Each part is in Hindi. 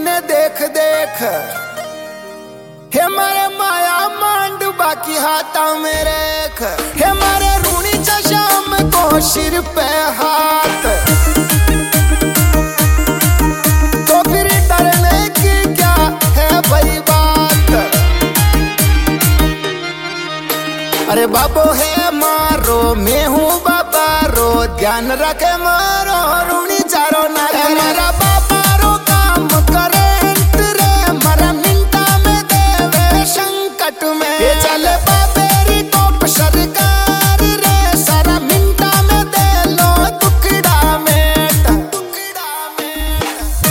मन्ने देख देख हे मारे माया मांड बाकी हाथा में रेख हे मारे रूणी शाम को सिर पे हाथ तो फिर डरने की क्या है भाई बात। अरे बाबो है मारो मैं हूँ बाबा रो ध्यान रखे मारो रूणी चारो ना मेरा बाबा रो काम करे रे मरा मिंटा में देवे संकट में ये चले बाबेरी टोप सरकार रे सारा मिंटा में दे लो टुकड़ा मेट टुकड़ा मेट।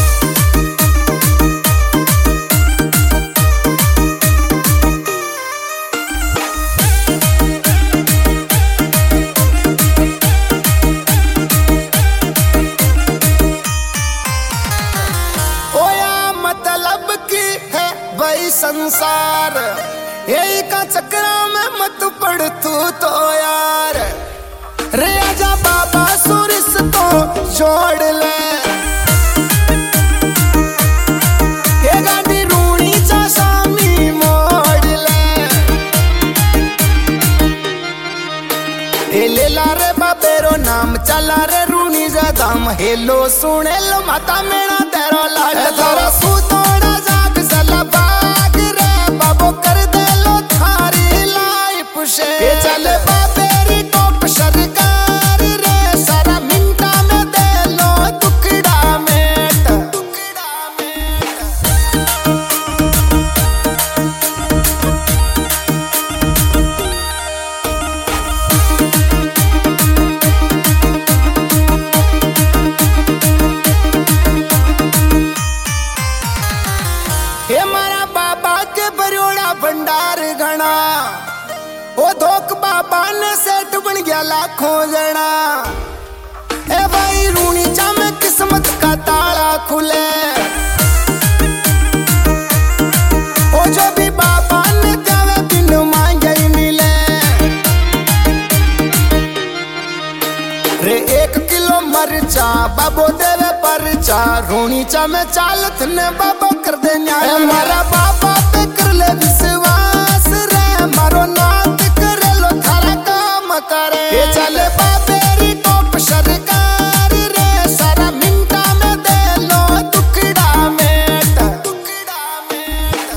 मतलब की है वही संसार यही का चक्रा में मत पड़ तू तो यार रे आजा बाबा सुरिस तो छोड़ ले ये गाड़ी रूणी चा सामी मोड़ ले ले ला रे बाबेरो नाम चला रे रूणी जदाम हेलो सुने लो माता मेरा तेरो लाड थारा सुतोड़ा जाग सला बाग रे बाबो कर दे लो थारी लाइफ से ये चले बाबेरी टोप सरकार रे सारा मिंटा में दे लो टुकड़ा मेट टुकड़ा मेट। हे मारा बाबा के बरोड़ा भंडार घना ओ धोक बाबा ने सेठ बन गया लाखों जना ए भाई रूणी चा में किस्मत का ताला खुले ओ जो भी बाबा ने देवे बिन मांगे ही मिले रे 1 किलो मरचा बाबो देवे परचा रूणी चा में चालत ने बाबा कर दे न्याय मारा बाबा पे कर ले विश्वास रे मारो नाथ करे लो थारा काम करे ये चले बाबेरी टोप सरकार रे सारा मिंटा में दे लो टुकड़ा मेट टुकड़ा मेट।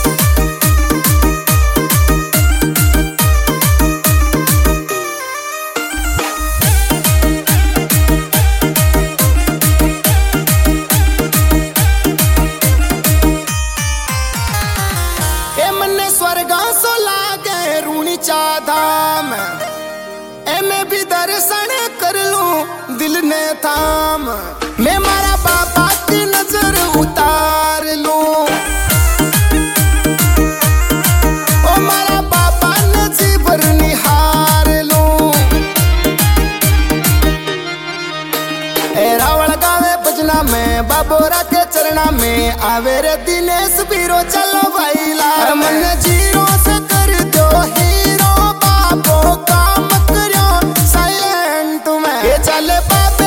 स्वर्गा सो लागे रूणी चा धाम एमे भी दर्शन कर लूं दिल ने थाम मैं मारा बाबा की नजर उतार लूं ओ मारा बाबा ने जीवर निहार लूं ए रावण गावे भजना में बाबोरा के चरणा में आवे रे दिनेश बीरो चलो भाई लार मन जीरो से कर दो हीरो बाबो काम करो साइलेंट में ये चले बाबा